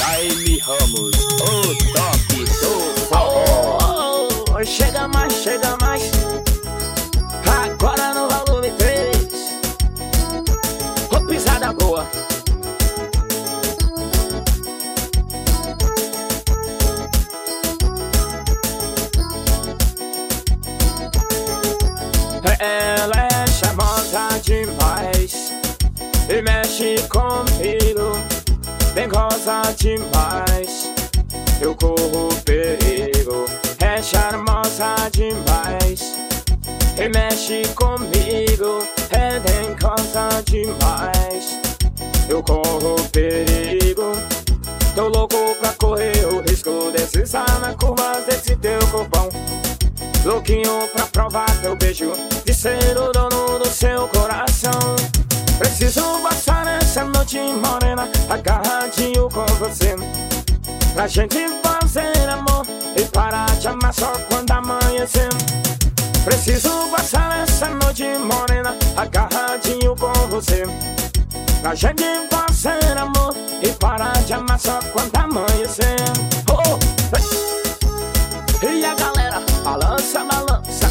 Jaime Ramos, o top do forró. Chega mais, chega mais. Agora no volume 3. Ô pisada boa. Ela é charmosa demais e mexe comigo, bem goza demais, eu corro perigo. É charmosa demais e mexe comigo, é bem goza demais, eu corro perigo. Tô louco pra correr o risco, deslizar na curva desse teu corpão, louquinho pra provar teu beijo, de ser o dono do seu coração. Preciso passar essa noite morena, agarradinho com você, pra gente fazer amor e parar de amar só quando amanhecer. Preciso passar essa noite morena, agarradinho com você, pra gente fazer amor e parar de amar só quando amanhecer. Oh, e a galera balança, balança.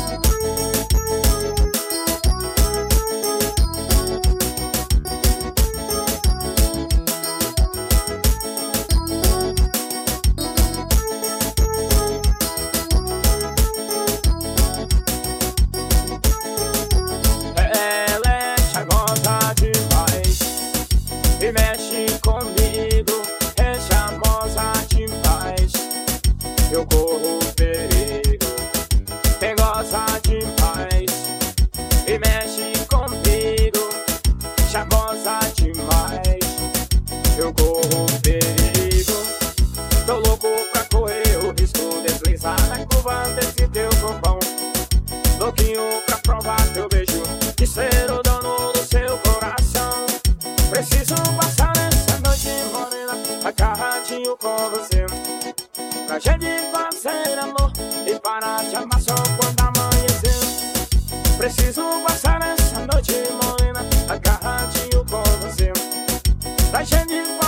Ela é charmosa demais e mexe comigo, é charmosa demais, eu corro perigo. Quem gosta demais e mexe comigo, charmosa demais, eu corro perigo. Tô louco pra correr o risco, deslizar na curva desse teu corpão, louquinho pra provar teu beijo, de ser o dono do seu coração. Preciso passar essa noite morena, agarradinho com você, pra gente fazer amor e parar de amar só quando amanhecer. Preciso passar essa noite morena, agarradinho com você, pra gente